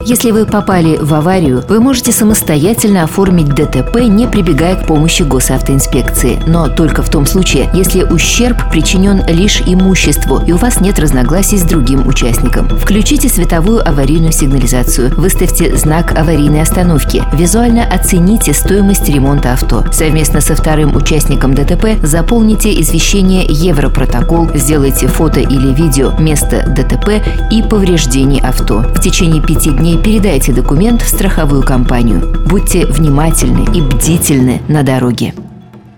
Если вы попали в аварию, вы можете самостоятельно оформить ДТП, не прибегая к помощи госавтоинспекции. Но только в том случае, если ущерб причинен лишь имуществу и у вас нет разногласий с другим участником. Включите световую аварийную сигнализацию, выставьте знак аварийной остановки, визуально оцените стоимость ремонта авто. Совместно со вторым участником ДТП заполните извещение «Европротокол», сделайте фото или видео места ДТП и повреждений авто. В течение 5 дней передайте документ в страховую компанию. Будьте внимательны и бдительны на дороге.